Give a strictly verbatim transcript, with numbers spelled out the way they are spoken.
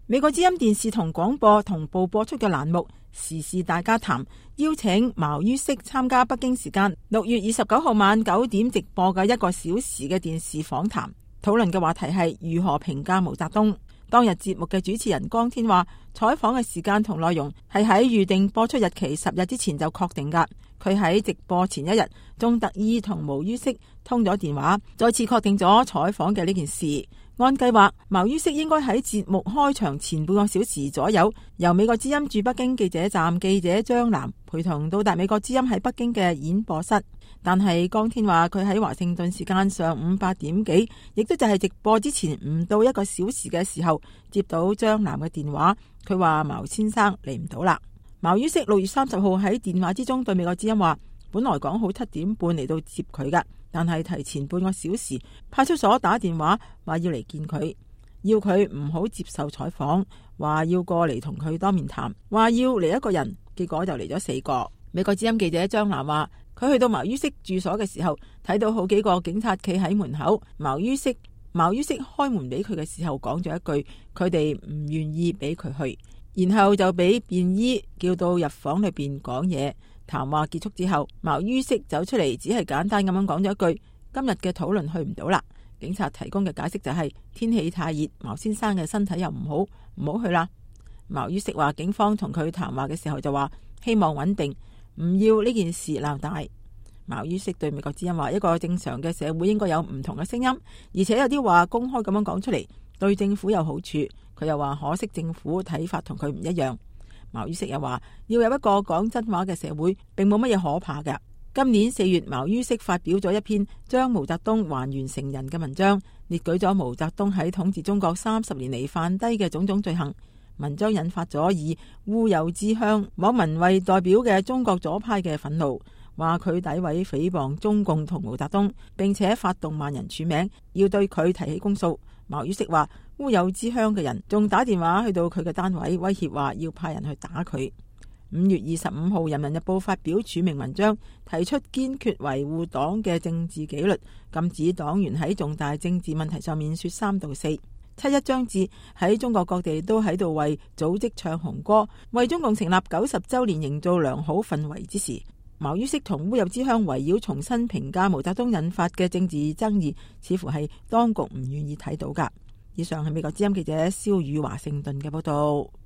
美國之音電視同廣播同步播出嘅欄目時事大家談，邀請茅于軾參加北京時間六月二十九號晚九點直播嘅一個小時嘅電視訪談，討論嘅話題係如何評價毛澤東。當日節目嘅主持人江天話，採訪嘅時間同內容係喺預定播出日期十日之前就確定噶。佢喺直播前一日仲特意同茅于軾通咗電話，再次確定咗採訪嘅呢件事。按計劃，茅于軾應該喺節目開場前半個小時左右，由美國之音駐北京記者站記者張楠陪同到達美國之音喺北京嘅演播室。但係江天話佢喺華盛頓時間上午八點幾，亦都就係直播之前唔到一個小時嘅時候，接到張楠嘅電話，佢話茅先生嚟唔到啦。茅于軾六月三十號喺電話之中對美國之音話，本來講好七點半嚟到接佢噶，但係提前半個小時，派出所打電話話要嚟見佢，要佢唔好接受採訪，話要過嚟同佢當面談，話要嚟一個人，結果就嚟咗四個。美國之音記者張楠話，佢去到茅于軾住所嘅時候，睇到好幾個警察企喺門口，茅于軾茅于軾開門俾佢嘅時候講咗一句，佢哋唔願意俾佢去，然後就俾便衣叫到入房裏邊講嘢。談話結束之後，茅于軾走出嚟，只係簡單咁樣講咗一句，今日嘅討論去唔到啦。警察提供嘅解釋就係、是、天氣太熱，茅先生嘅身體又唔好，唔好去啦。茅于軾話警方同佢談話嘅時候就話希望穩定，唔要呢件事鬧大。茅于軾對美國之音話，一個正常嘅社會應該有唔同嘅聲音，而且有啲話公開咁樣講出嚟，對政府有好處。佢又話可惜政府睇法同佢唔一樣。茅于軾又話要有一個講真話嘅社會，並冇乜嘢可怕嘅。今年四月，茅于軾發表咗一篇將毛澤東還原成人嘅文章，列舉咗毛澤東喺統治中國三十年嚟犯低嘅種種罪行。文章引發咗以烏有之鄉網民為代表嘅中國左派嘅憤怒，話佢詆毀誹謗中共同毛澤東，並且發動萬人署名要對佢提起公訴。茅于軾話烏有之鄉嘅人仲打電話去到佢嘅單位，威脅話要派人去打佢。五月二十五號，《人民日報》發表署名文章，提出堅決維護黨嘅政治紀律，禁止黨員喺重大政治問題上面說三道四。七一將至，喺中國各地都喺度為組織唱紅歌，為中共成立九十周年營造良好氛圍之時，茅于軾同烏有之鄉圍繞重新評價毛澤東引發嘅政治爭議，似乎係當局唔願意睇到噶。以上係美國之音記者蕭宇華盛頓嘅報道。